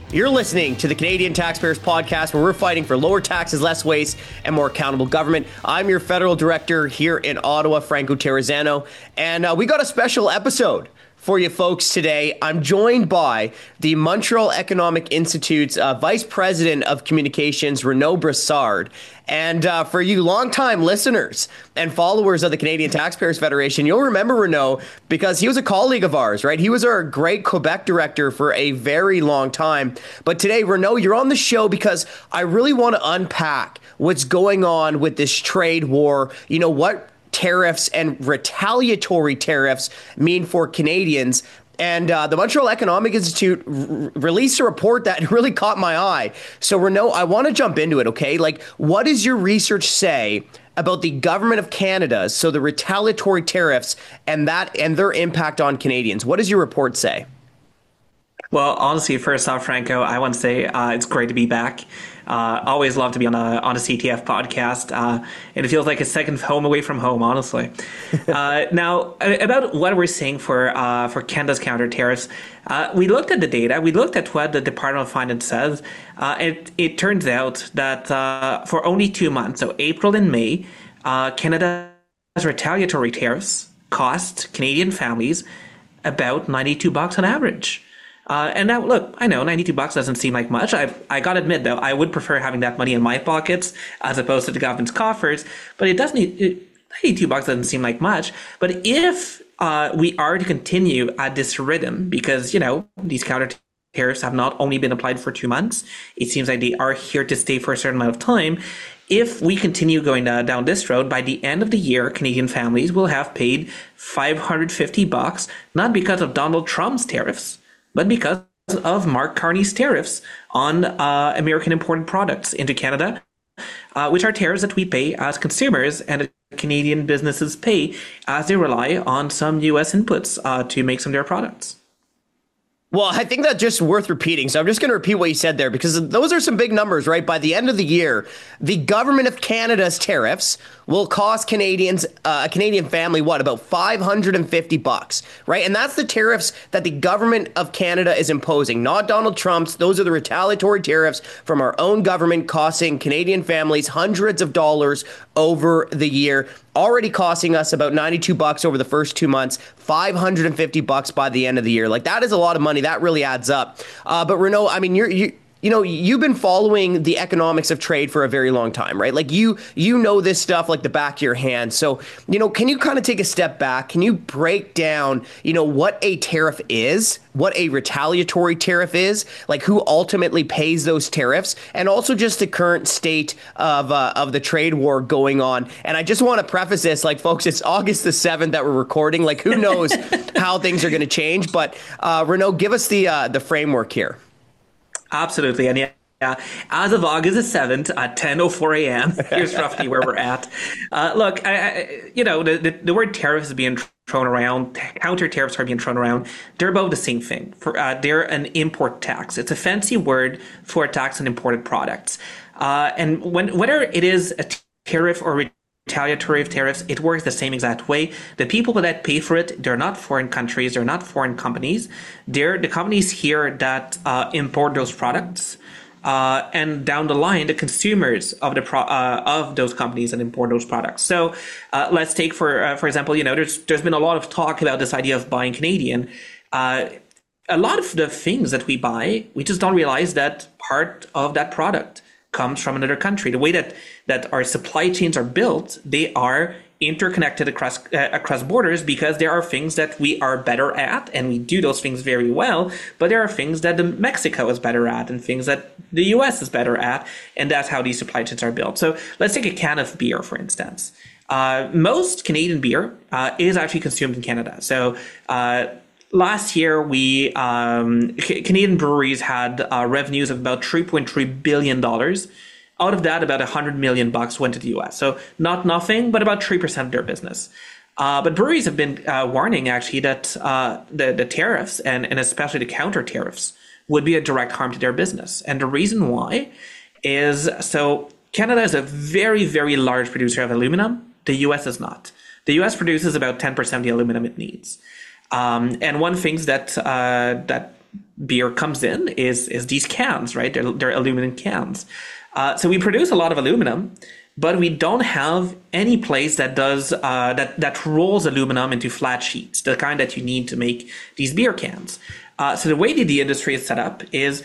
You're listening to the Canadian Taxpayers Podcast, where we're fighting for lower taxes, less waste, and more accountable government. I'm your federal director here in Ottawa, Franco Terrazzano, and we got a special episode for you folks today. I'm joined by the Montreal Economic Institute's Vice President of Communications, Renaud Brassard. And for you longtime listeners and followers of the Canadian Taxpayers Federation, you'll remember Renaud because he was a colleague of ours, right? He was our great Quebec director for a very long time. But today, Renaud, you're on the show because I really want to unpack what's going on with this trade war. You know, what tariffs and retaliatory tariffs mean for Canadians. And the Montreal Economic Institute released a report that really caught my eye. So, Renaud, I want to jump into it, okay? Like, what does your research say about the government of Canada, so the retaliatory tariffs and their impact on Canadians? What does your report say? Well, honestly, first off, Franco, I want to say it's great to be back. Always love to be on a CTF podcast, and it feels like a second home away from home, honestly. Now, about what we're seeing for Canada's counter tariffs, we looked at the data. We looked at what the Department of Finance says. It turns out that for only 2 months, so April and May, Canada's retaliatory tariffs cost Canadian families about $92 on average. And now, look, I know $92 doesn't seem like much. I got to admit, though, I would prefer having that money in my pockets as opposed to the government's coffers. But $92 doesn't seem like much. But if we are to continue at this rhythm, because, you know, these counter tariffs have not only been applied for 2 months, it seems like they are here to stay for a certain amount of time. If we continue going down this road, by the end of the year, Canadian families will have paid $550, not because of Donald Trump's tariffs, but because of Mark Carney's tariffs on American imported products into Canada, which are tariffs that we pay as consumers and that Canadian businesses pay as they rely on some U.S. inputs to make some of their products. Well, I think that's just worth repeating. So I'm just going to repeat what you said there, because those are some big numbers, right? By the end of the year, the government of Canada's tariffs will cost Canadians, a Canadian family, about $550, right? And that's the tariffs that the government of Canada is imposing, not Donald Trump's. Those are the retaliatory tariffs from our own government, costing Canadian families hundreds of dollars over the year. Already costing us about $92 over the first 2 months, $550 by the end of the year. Like, that is a lot of money. That really adds up. But Renaud, I mean, you've been following the economics of trade for a very long time, right? Like, you know this stuff like the back of your hand. So, can you kind of take a step back? Can you break down, what a tariff is, what a retaliatory tariff is, like who ultimately pays those tariffs, and also just the current state of the trade war going on? And I just want to preface this, like, folks, it's August the 7th that we're recording. Like, who knows how things are going to change? But Renaud, give us the framework here. Absolutely. And yeah, as of August the 7th at 10:04 a.m., here's roughly where we're at. Look, the word tariff is being thrown around. Counter tariffs are being thrown around. They're about the same thing. They're an import tax. It's a fancy word for a tax on imported products. And whether it is a tariff or retaliatory tariffs, it works the same exact way. The people that pay for it, they're not foreign countries, they're not foreign companies. They're the companies here that import those products. And down the line, the consumers of those companies that import those products. So let's take for example, there's been a lot of talk about this idea of buying Canadian. A lot of the things that we buy, we just don't realize that part of that product comes from another country. The way that our supply chains are built, they are interconnected across borders, because there are things that we are better at and we do those things very well, but there are things that Mexico is better at and things that the US is better at, and that's how these supply chains are built. So let's take a can of beer, for instance. Most Canadian beer is actually consumed in Canada. So last year, Canadian breweries had revenues of about $3.3 billion. Out of that, about $100 million went to the U.S. So not nothing, but about 3% of their business. But breweries have been warning, actually, that the tariffs and especially the counter tariffs would be a direct harm to their business. And the reason why is, so Canada is a very, very large producer of aluminum. The U.S. is not. The U.S. produces about 10% of the aluminum it needs. And one thing that beer comes in is these cans, right? They're aluminum cans. So we produce a lot of aluminum, but we don't have any place that does that rolls aluminum into flat sheets, the kind that you need to make these beer cans. So the way that the industry is set up is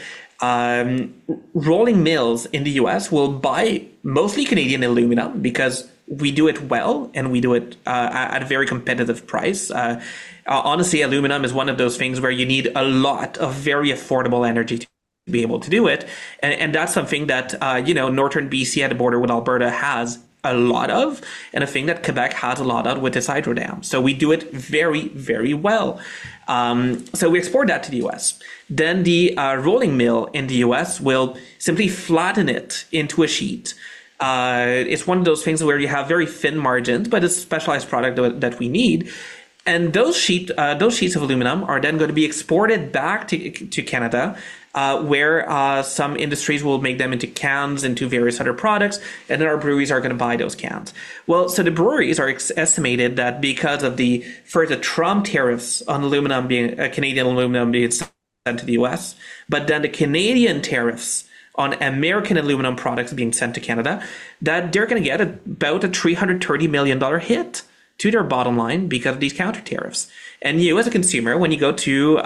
rolling mills in the US will buy mostly Canadian aluminum because we do it well and we do it at a very competitive price. Honestly, aluminum is one of those things where you need a lot of very affordable energy to be able to do it. And that's something that, northern BC at the border with Alberta has a lot of, and a thing that Quebec has a lot of with its hydro dam. So we do it very, very well. So we export that to the US. Then the rolling mill in the US will simply flatten it into a sheet. It's one of those things where you have very thin margins, but it's a specialized product that we need. And those sheets of aluminum are then going to be exported back to Canada, where some industries will make them into cans, into various other products, and then our breweries are going to buy those cans. Well, so the breweries are estimated that because of the Trump tariffs on aluminum Canadian aluminum being sent to the US, but then the Canadian tariffs on American aluminum products being sent to Canada, that they're going to get about a $330 million hit to their bottom line because of these counter tariffs. And you, as a consumer, when you go to,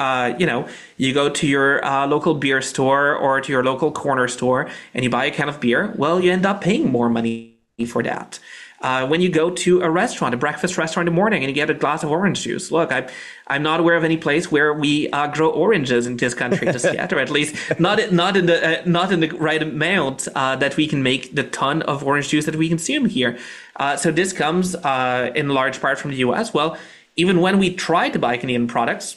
your local beer store or to your local corner store and you buy a can of beer, well, you end up paying more money for that. When you go to a restaurant, a breakfast restaurant in the morning, and you get a glass of orange juice. Look, I'm not aware of any place where we grow oranges in this country just yet, or at least not in the right amount that we can make the ton of orange juice that we consume here. So this comes in large part from the U.S. Well, even when we try to buy Canadian products,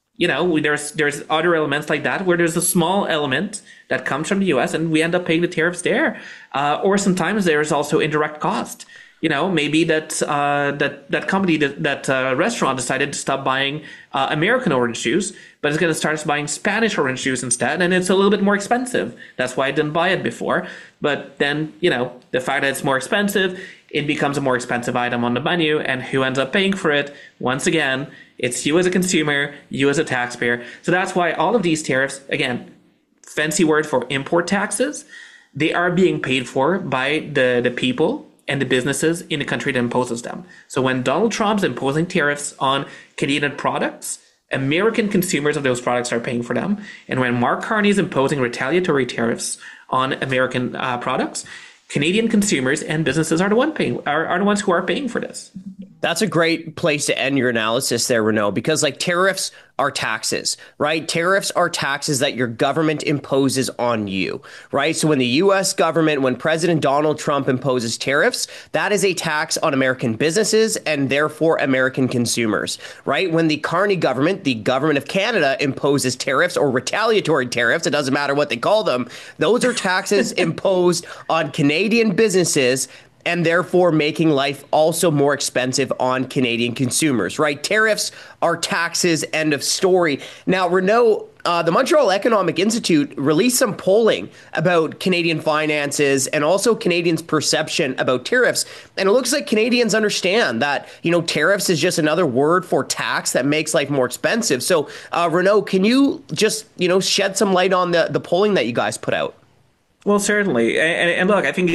there's other elements like that where there's a small element that comes from the U.S. and we end up paying the tariffs there. Or sometimes there's also indirect cost. Maybe that company, that restaurant decided to stop buying American orange juice, but it's going to start buying Spanish orange juice instead, and it's a little bit more expensive. That's why I didn't buy it before. But then, the fact that it's more expensive, it becomes a more expensive item on the menu, and who ends up paying for it? Once again, it's you as a consumer, you as a taxpayer. So that's why all of these tariffs, again, fancy word for import taxes, they are being paid for by the people and the businesses in the country that imposes them. So when Donald Trump's imposing tariffs on Canadian products, American consumers of those products are paying for them. And when Mark Carney is imposing retaliatory tariffs on American products, Canadian consumers and businesses are the ones who are paying for this. That's a great place to end your analysis there, Renaud, because tariffs are taxes, right? Tariffs are taxes that your government imposes on you, right? So when the U.S. government, when President Donald Trump imposes tariffs, that is a tax on American businesses and therefore American consumers, right? When the Carney government, the government of Canada, imposes tariffs or retaliatory tariffs, it doesn't matter what they call them, those are taxes imposed on Canadian businesses and therefore making life also more expensive on Canadian consumers, right? Tariffs are taxes, end of story. Now, Renaud, the Montreal Economic Institute released some polling about Canadian finances and also Canadians' perception about tariffs. And it looks like Canadians understand that, tariffs is just another word for tax that makes life more expensive. So, Renaud, can you just, shed some light on the polling that you guys put out? Well, certainly. And look, I think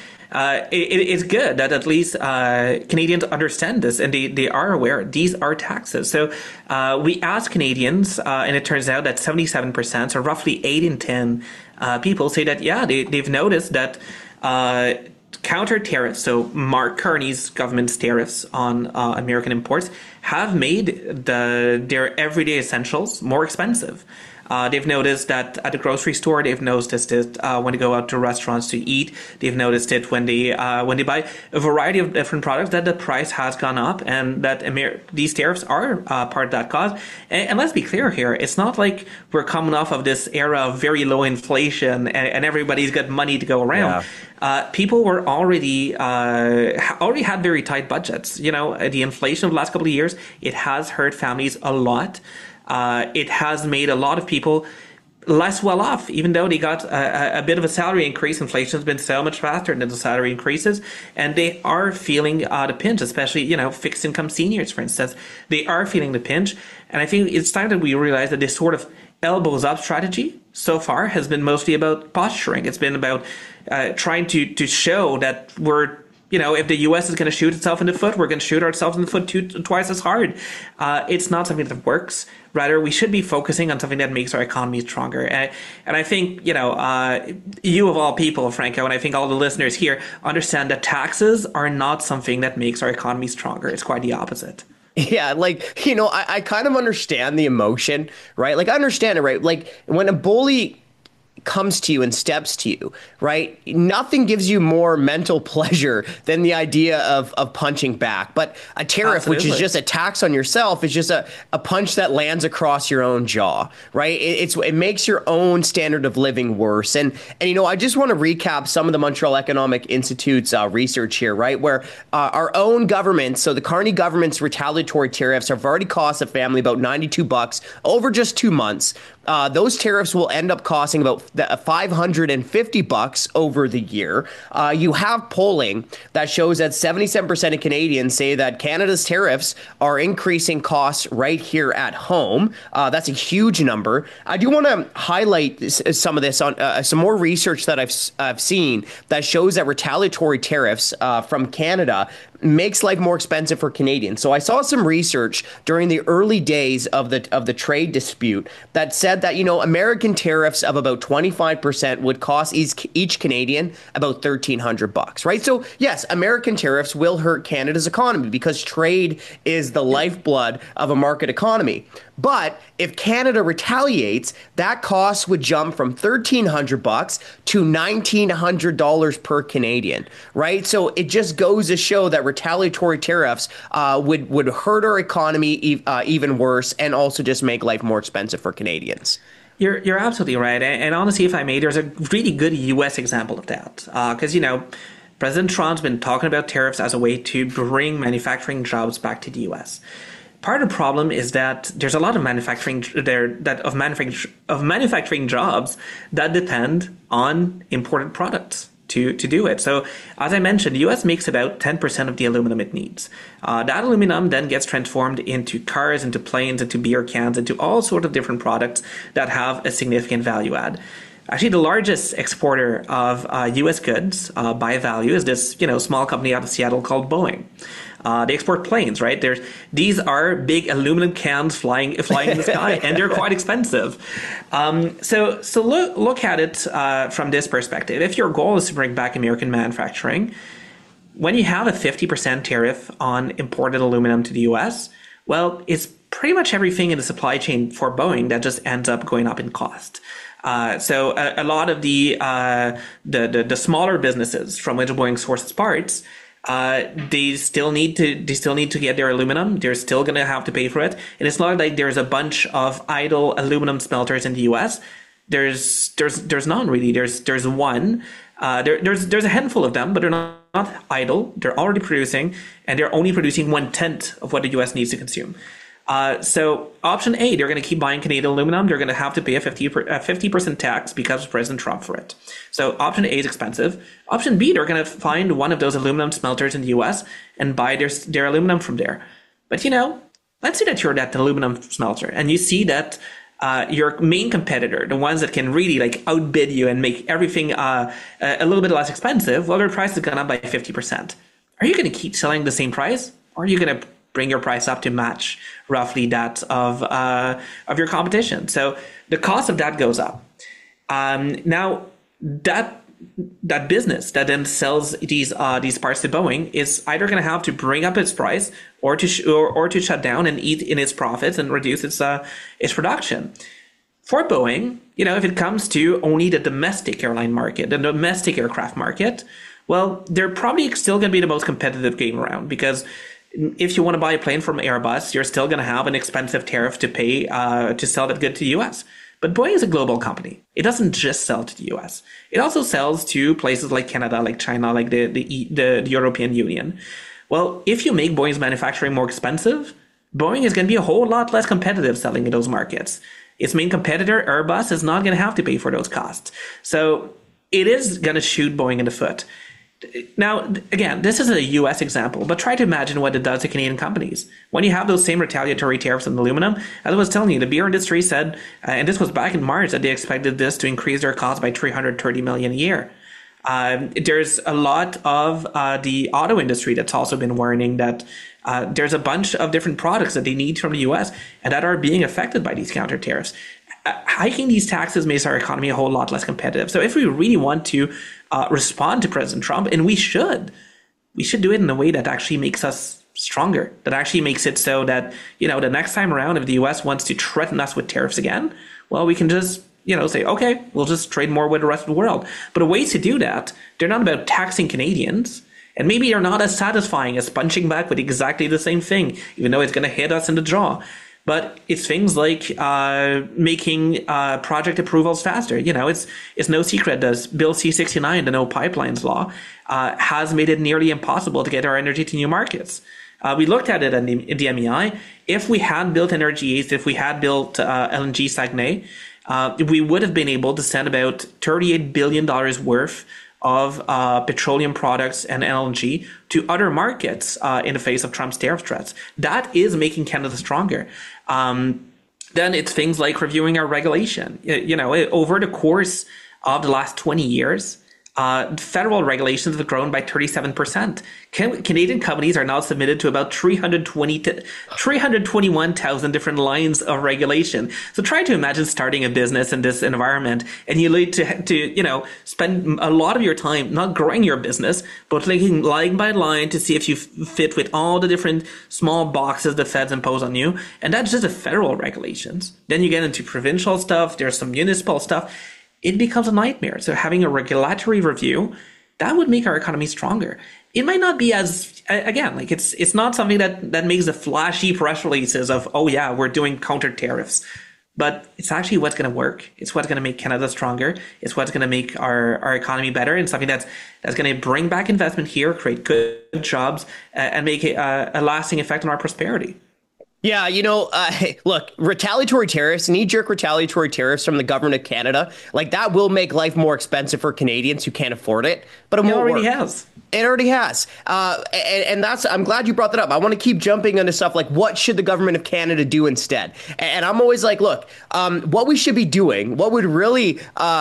it's good that at least Canadians understand this and they are aware these are taxes. So we asked Canadians, and it turns out that 77%, so roughly 8 in 10 people say that, they've noticed that counter tariffs, so Mark Carney's government's tariffs on American imports, have made their everyday essentials more expensive. They've noticed that at the grocery store. They've noticed it when they go out to restaurants to eat. They've noticed it when they buy a variety of different products that the price has gone up, and that these tariffs are part of that cause. And let's be clear here: it's not like we're coming off of this era of very low inflation and everybody's got money to go around. Yeah. People were already had very tight budgets. The inflation of the last couple of years, it has hurt families a lot. It has made a lot of people less well off, even though they got a bit of a salary increase. Inflation has been so much faster than the salary increases, and they are feeling the pinch, especially, fixed income seniors, for instance. They are feeling the pinch. And I think it's time that we realize that this sort of elbows up strategy so far has been mostly about posturing. It's been about trying to show that we're, if the U.S. is going to shoot itself in the foot, we're going to shoot ourselves in the foot twice as hard. It's not something that works. Rather, we should be focusing on something that makes our economy stronger. And I think, you of all people, Franco, and I think all the listeners here understand that taxes are not something that makes our economy stronger. It's quite the opposite. Yeah, I kind of understand the emotion, right? Like, I understand it, right? Like, when a bully comes to you and steps to you, right? Nothing gives you more mental pleasure than the idea of punching back. But a tariff, Absolutely. Which is just a tax on yourself, is just a punch that lands across your own jaw, right? It makes your own standard of living worse. And I just want to recap some of the Montreal Economic Institute's research here, right? Where our own government, so the Carney government's retaliatory tariffs have already cost a family about $92 over just 2 months. Those tariffs will end up costing about $550 over the year. You have polling that shows that 77% of Canadians say that Canada's tariffs are increasing costs right here at home. That's a huge number. I do want to highlight some of this on some more research that I've seen that shows that retaliatory tariffs from Canada makes life more expensive for Canadians. So I saw some research during the early days of the trade dispute that said that, American tariffs of about 25% would cost each Canadian about $1,300, right? So yes, American tariffs will hurt Canada's economy because trade is the lifeblood of a market economy. But if Canada retaliates, that cost would jump from $1,300 to $1,900 per Canadian, right? So it just goes to show that retaliatory tariffs would hurt our economy even worse and also just make life more expensive for Canadians. You're absolutely right. And honestly, if I may, there's a really good U.S. example of that. Because, President Trump's been talking about tariffs as a way to bring manufacturing jobs back to the U.S. Part of the problem is that there's a lot of manufacturing jobs that depend on imported products to do it. So as I mentioned, the U.S. makes about 10% of the aluminum it needs. That aluminum then gets transformed into cars, into planes, into beer cans, into all sorts of different products that have a significant value add. Actually, the largest exporter of U.S. goods by value is this, small company out of Seattle called Boeing. They export planes, right? These are big aluminum cans flying in the sky, and they're quite expensive. So look at it from this perspective. If your goal is to bring back American manufacturing, when you have a 50% tariff on imported aluminum to the U.S., well, it's pretty much everything in the supply chain for Boeing that just ends up going up in cost. So a lot of the smaller businesses from which Boeing sources parts, they still need to get their aluminum. They're still going to have to pay for it. And it's not like there's a bunch of idle aluminum smelters in the US. There's none really. There's one. There's a handful of them, but they're not idle. They're already producing, and they're only producing 1/10 of what the US needs to consume. So option A, they're going to keep buying Canadian aluminum. They're going to have to pay a 50% tax because of President Trump for it. So option A is expensive. Option B, they're going to find one of those aluminum smelters in the US and buy their aluminum from there. But, let's say that you're that aluminum smelter and you see that your main competitor, the ones that can really outbid you and make everything a little bit less expensive, well, their price has gone up by 50%. Are you going to keep selling the same price, or are you going to bring your price up to match roughly that of your competition? So the cost of that goes up. Now that business that then sells these parts to Boeing is either going to have to bring up its price or to shut down and eat in its profits and reduce its production. For Boeing, if it comes to only the domestic airline market, the domestic aircraft market, well, they're probably still going to be the most competitive game around, because if you want to buy a plane from Airbus, you're still going to have an expensive tariff to pay to sell that good to the US. But Boeing is a global company. It doesn't just sell to the US. It also sells to places like Canada, like China, like the European Union. Well, if you make Boeing's manufacturing more expensive, Boeing is going to be a whole lot less competitive selling in those markets. Its main competitor, Airbus, is not going to have to pay for those costs. So it is going to shoot Boeing in the foot. Now, again, this is a U.S. example, but try to imagine what it does to Canadian companies. When you have those same retaliatory tariffs on aluminum, as I was telling you, the beer industry said, and this was back in March, that they expected this to increase their costs by $330 million a year. There's a lot of the auto industry that's also been warning that there's a bunch of different products that they need from the U.S. and that are being affected by these counter tariffs. Hiking these taxes makes our economy a whole lot less competitive. So if we really want to respond to President Trump, and we should do it in a way that actually makes us stronger, that actually makes it so that, the next time around, if the U.S. wants to threaten us with tariffs again, well, we can just, say, okay, we'll just trade more with the rest of the world. But the ways to do that, they're not about taxing Canadians. And maybe they're not as satisfying as punching back with exactly the same thing, even though it's going to hit us in the jaw. But it's things like making project approvals faster. It's no secret that Bill C-69, the No Pipelines Law, has made it nearly impossible to get our energy to new markets. We looked at it in the MEI. If we had built Energy East, if we had built LNG Saguenay, we would have been able to send about $38 billion worth of petroleum products and LNG to other markets in the face of Trump's tariff threats. That is making Canada stronger. Then it's things like reviewing our regulation. Over the course of the last 20 years, federal regulations have grown by 37%. Canadian companies are now submitted to about 321,000 different lines of regulation. So try to imagine starting a business in this environment, and you need to spend a lot of your time not growing your business, but looking line by line to see if you fit with all the different small boxes the feds impose on you. And that's just the federal regulations. Then you get into provincial stuff. There's some municipal stuff. It becomes a nightmare. So having a regulatory review, that would make our economy stronger. It might not be as, again, like it's not something that makes the flashy press releases of, oh yeah, we're doing counter tariffs. But it's actually what's going to work. It's what's going to make Canada stronger. It's what's going to make our economy better, and something that's going to bring back investment here, create good jobs, and make a lasting effect on our prosperity. Yeah, look, retaliatory tariffs, knee-jerk retaliatory tariffs from the government of Canada, like that will make life more expensive for Canadians who can't afford it. But it already has. It already has. And I'm glad you brought that up. I want to keep jumping into stuff like what should the government of Canada do instead? And I'm always like, look, what we should be doing, what would really,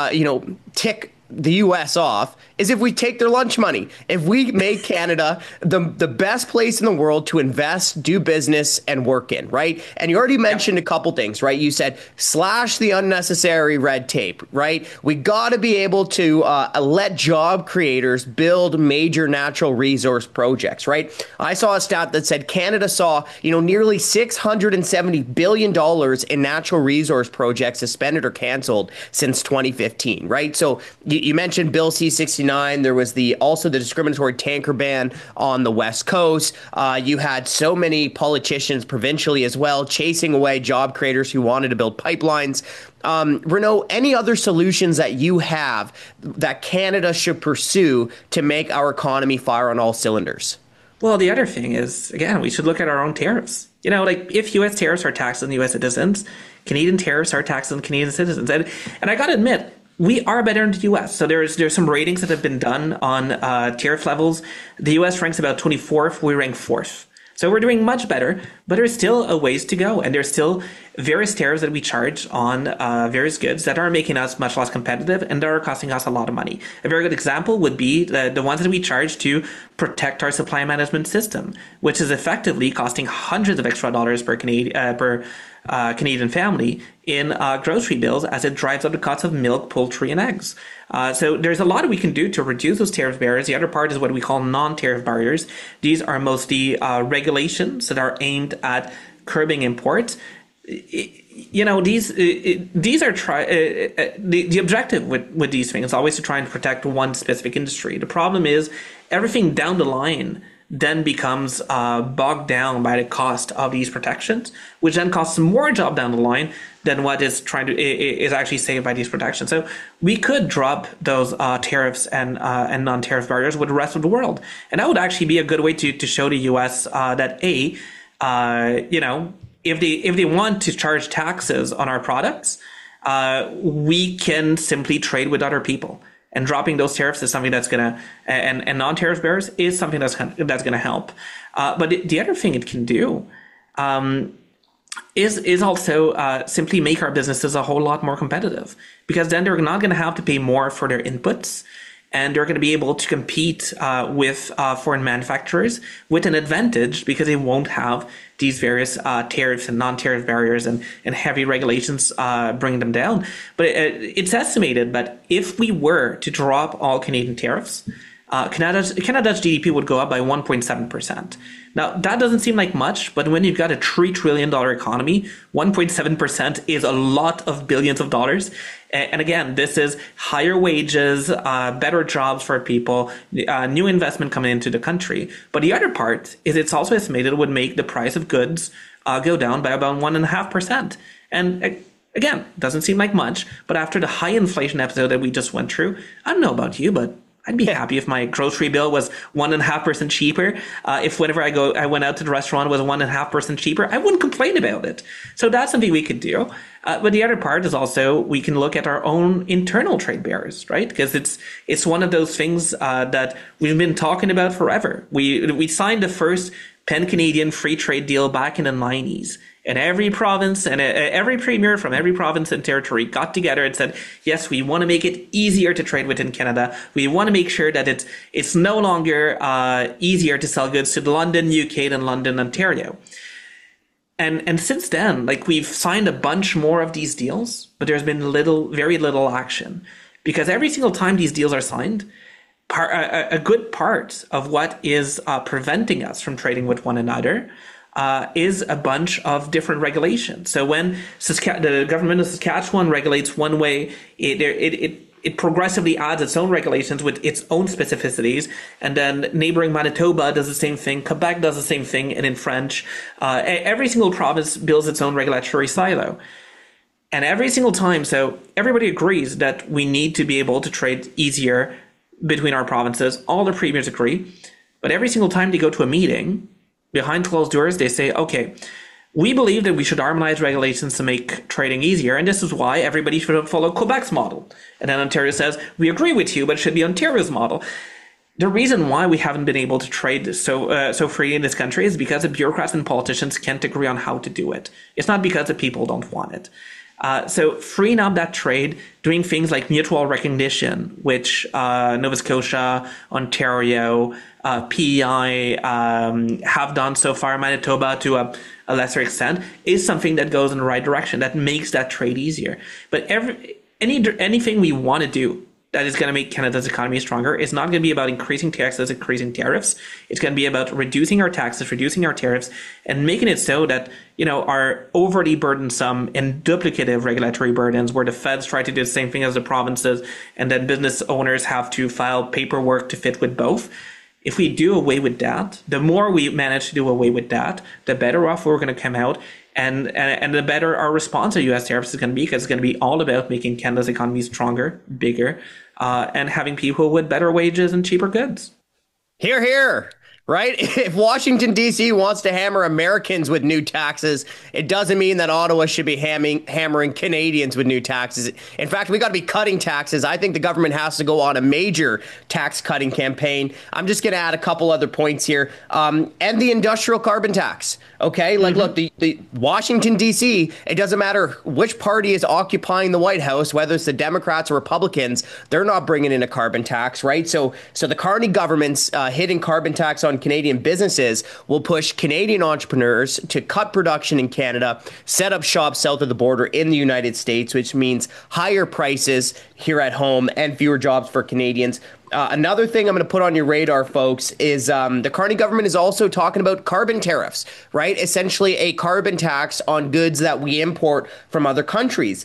tick the U.S. off is if we take their lunch money. If we make Canada the best place in the world to invest, do business, and work in, right? And you already mentioned a couple things, right? You said slash the unnecessary red tape, right? We got to be able to let job creators build major natural resource projects, right? I saw a stat that said Canada saw, nearly $670 billion in natural resource projects suspended or canceled since 2015, right? So you mentioned Bill C-69. There was also the discriminatory tanker ban on the West Coast. You had so many politicians provincially as well chasing away job creators who wanted to build pipelines. Renaud, any other solutions that you have that Canada should pursue to make our economy fire on all cylinders? Well, the other thing is, again, we should look at our own tariffs. If U.S. tariffs are taxed on U.S. citizens, Canadian tariffs are taxed on Canadian citizens. And I got to admit, we are better in the U.S. So there's some ratings that have been done on tariff levels. The U.S. ranks about 24th. We rank 4th. So we're doing much better, but there's still a ways to go. And there's still various tariffs that we charge on various goods that are making us much less competitive and that are costing us a lot of money. A very good example would be the ones that we charge to protect our supply management system, which is effectively costing hundreds of extra dollars per Canadian family in grocery bills as it drives up the cost of milk, poultry, and eggs. So there's a lot we can do to reduce those tariff barriers. The other part is what we call non-tariff barriers. These are mostly regulations that are aimed at curbing imports. These are the objective with these things is always to try and protect one specific industry. The problem is everything down the line then becomes bogged down by the cost of these protections, which then costs more job down the line than what is actually saved by these protections. So we could drop those tariffs and non-tariff barriers with the rest of the world, and that would actually be a good way to show the U.S. that if they want to charge taxes on our products, we can simply trade with other people. And dropping those tariffs is something that's going to, and non-tariff barriers is something that's going to help. But the other thing it can do is also simply make our businesses a whole lot more competitive, because then they're not going to have to pay more for their inputs, and they're going to be able to compete with foreign manufacturers with an advantage, because they won't have these various tariffs and non-tariff barriers and heavy regulations bringing them down. But it's estimated that if we were to drop all Canadian tariffs, Canada's GDP would go up by 1.7%. Now, that doesn't seem like much, but when you've got a $3 trillion economy, 1.7% is a lot of billions of dollars. And again, this is higher wages, better jobs for people, new investment coming into the country. But the other part is it's also estimated it would make the price of goods go down by about 1.5%. And again, doesn't seem like much, but after the high inflation episode that we just went through, I don't know about you, but I'd be happy if my grocery bill was 1.5% cheaper. If whenever I went out to the restaurant it was 1.5% cheaper, I wouldn't complain about it. So that's something we could do. But the other part is also we can look at our own internal trade barriers, right? Because it's one of those things that we've been talking about forever. We signed the first pan-Canadian free trade deal back in the 90s. And every province and every premier from every province and territory got together and said, yes, we want to make it easier to trade within Canada. We want to make sure that it's no longer easier to sell goods to London, UK than London, Ontario. And since then, like, we've signed a bunch more of these deals, but there's been very little action. Because every single time these deals are signed, a good part of what is preventing us from trading with one another is a bunch of different regulations. So when the government of Saskatchewan regulates one way, it progressively adds its own regulations with its own specificities. And then neighboring Manitoba does the same thing. Quebec does the same thing. And in French, every single province builds its own regulatory silo. And every single time, so everybody agrees that we need to be able to trade easier between our provinces. All the premiers agree. But every single time they go to a meeting, behind closed doors, they say, okay, we believe that we should harmonize regulations to make trading easier, and this is why everybody should follow Quebec's model. And then Ontario says, we agree with you, but it should be Ontario's model. The reason why we haven't been able to trade so free in this country is because the bureaucrats and politicians can't agree on how to do it. It's not because the people don't want it. So freeing up that trade, doing things like mutual recognition, which Nova Scotia, Ontario, PEI have done so far, Manitoba to a lesser extent, is something that goes in the right direction, that makes that trade easier. But anything we want to do that is going to make Canada's economy stronger is not going to be about increasing taxes, increasing tariffs. It's going to be about reducing our taxes, reducing our tariffs, and making it so that, our overly burdensome and duplicative regulatory burdens, where the feds try to do the same thing as the provinces, and then business owners have to file paperwork to fit with both. If we do away with that, the more we manage to do away with that, the better off we're going to come out, and the better our response to U.S. tariffs is going to be, because it's going to be all about making Canada's economy stronger, bigger, and having people with better wages and cheaper goods. Hear, hear. Right? If Washington, D.C. wants to hammer Americans with new taxes, it doesn't mean that Ottawa should be hammering Canadians with new taxes. In fact, we got to be cutting taxes. I think the government has to go on a major tax cutting campaign. I'm just going to add a couple other points here. And the industrial carbon tax. Okay, look, the Washington, D.C., it doesn't matter which party is occupying the White House, whether it's the Democrats or Republicans, they're not bringing in a carbon tax, right? So the Carney government's hitting carbon tax on Canadian businesses will push Canadian entrepreneurs to cut production in Canada, set up shops south of the border in the United States, which means higher prices here at home and fewer jobs for Canadians. Another thing I'm going to put on your radar, folks, is the Carney government is also talking about carbon tariffs, right? Essentially a carbon tax on goods that we import from other countries.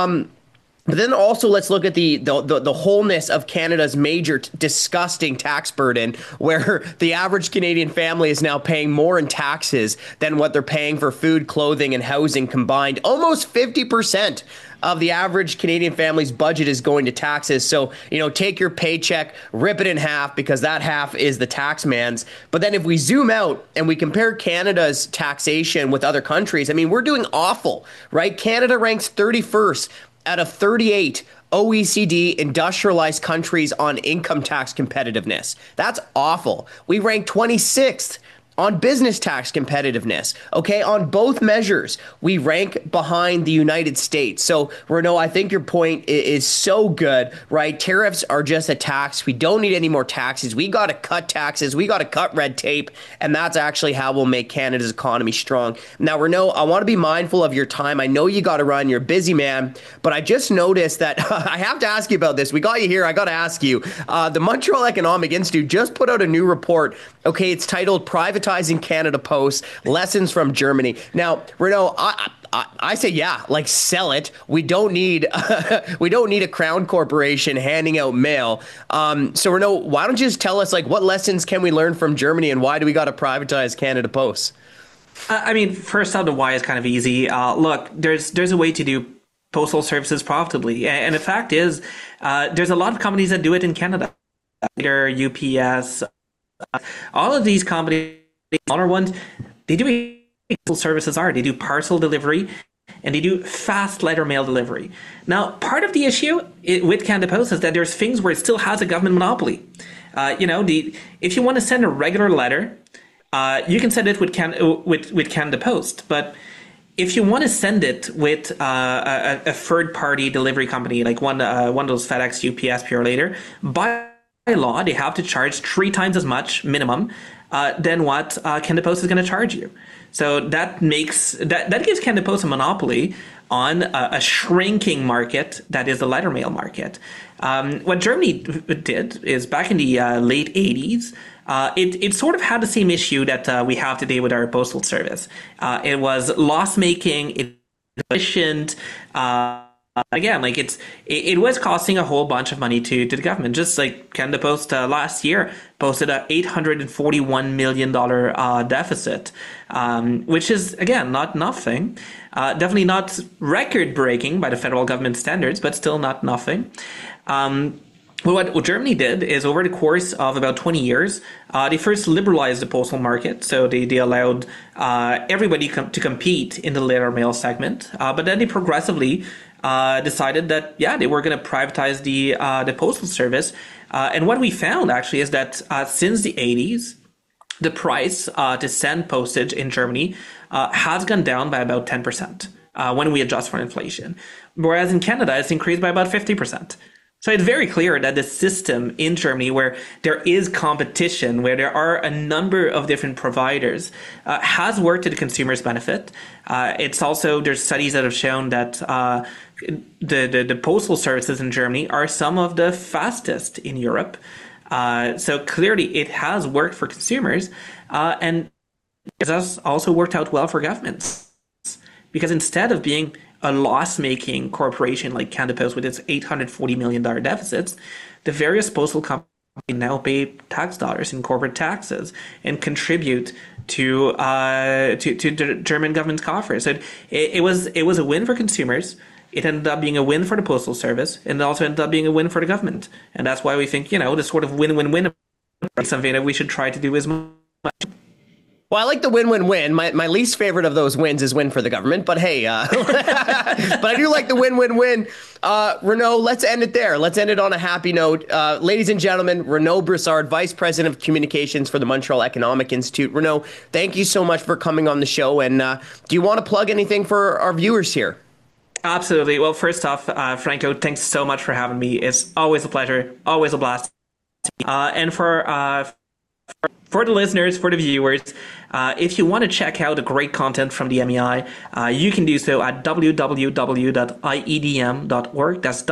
But then also let's look at the wholeness of Canada's major disgusting tax burden, where the average Canadian family is now paying more in taxes than what they're paying for food, clothing, and housing combined. Almost 50% of the average Canadian family's budget is going to taxes. So, take your paycheck, rip it in half, because that half is the tax man's. But then if we zoom out and we compare Canada's taxation with other countries, I mean, we're doing awful, right? Canada ranks 31st out of 38 OECD industrialized countries on income tax competitiveness. That's awful. We rank 26th on business tax competitiveness. Okay, on both measures, we rank behind the United States. So, Renaud, I think your point is so good, right? Tariffs are just a tax. We don't need any more taxes. We got to cut taxes. We got to cut red tape. And that's actually how we'll make Canada's economy strong. Now, Renaud, I want to be mindful of your time. I know you got to run. You're a busy man. But I just noticed that I have to ask you about this. We got you here. I got to ask you. The Montreal Economic Institute just put out a new report. Okay, it's titled Privatizing Canada Post, Lessons from Germany. Now, Renaud, I say, yeah, like sell it. We don't need a crown corporation handing out mail. So Renaud, why don't you just tell us like what lessons can we learn from Germany and why do we got to privatize Canada Post? I mean, first out, the why is kind of easy. Look, there's a way to do postal services profitably, and the fact is, there's a lot of companies that do it in Canada. UPS, all of these companies, smaller ones, they do postal services they do parcel delivery and they do fast letter mail delivery. Now, part of the issue with Canada Post is that there's things where it still has a government monopoly. If you want to send a regular letter, you can send it with Canada Post, but if you want to send it with a third-party delivery company like one of those FedEx, UPS, Purolator, by law, they have to charge 3 times as much minimum than what Canada Post is going to charge you. So that gives Canada Post a monopoly on a shrinking market that is the letter mail market. What Germany did is back in the late 80s, it sort of had the same issue that we have today with our postal service. It was loss-making, inefficient. Again, like it was costing a whole bunch of money to the government. Just like Canada Post last year posted a $841 million deficit, which is, again, not nothing. Definitely not record-breaking by the federal government standards, but still not nothing. Well, what Germany did is over the course of about 20 years, they first liberalized the postal market. So they allowed everybody to compete in the letter mail segment. But then they progressively decided that, they were going to privatize the postal service. And what we found actually is that since the 80s, the price to send postage in Germany has gone down by about 10% when we adjust for inflation. Whereas in Canada, it's increased by about 50%. So it's very clear that the system in Germany, where there is competition, where there are a number of different providers, has worked to the consumer's benefit. It's also, there's studies that have shown that the postal services in Germany are some of the fastest in Europe. So clearly it has worked for consumers, and it has also worked out well for governments. Because instead of being a loss-making corporation like Canada Post with its $840 million deficits, the various postal companies now pay tax dollars in corporate taxes and contribute to the German government's coffers. So it was a win for consumers. It ended up being a win for the postal service, and it also ended up being a win for the government. And that's why we think, this sort of win-win-win is something that we should try to do as much. Well, I like the win-win-win. My least favorite of those wins is win for the government. But hey, but I do like the win-win-win. Renaud, let's end it there. Let's end it on a happy note. Ladies and gentlemen, Renaud Broussard, Vice President of Communications for the Montreal Economic Institute. Renaud, thank you so much for coming on the show. And do you want to plug anything for our viewers here? Absolutely. Well, first off, Franco, thanks so much for having me. It's always a pleasure, always a blast. And for the listeners, for the viewers, if you want to check out the great content from the MEI, you can do so at www.iedm.org. That's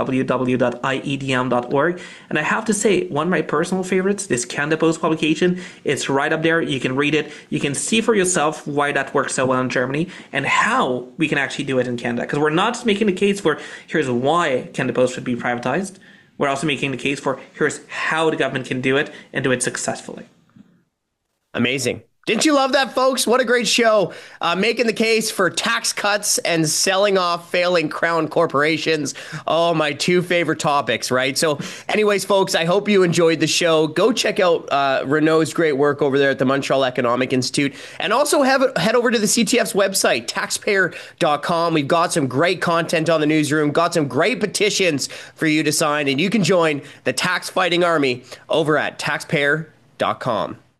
www.iedm.org. And I have to say, one of my personal favorites, this Canada Post publication, it's right up there. You can read it. You can see for yourself why that works so well in Germany and how we can actually do it in Canada. Because we're not just making the case for here's why Canada Post should be privatized. We're also making the case for here's how the government can do it and do it successfully. Amazing. Didn't you love that, folks? What a great show. Making the case for tax cuts and selling off failing crown corporations. Oh, my two favorite topics, right? So anyways, folks, I hope you enjoyed the show. Go check out Renault's great work over there at the Montreal Economic Institute. And also head over to the CTF's website, taxpayer.com. We've got some great content on the newsroom, got some great petitions for you to sign, and you can join the tax fighting army over at taxpayer.com.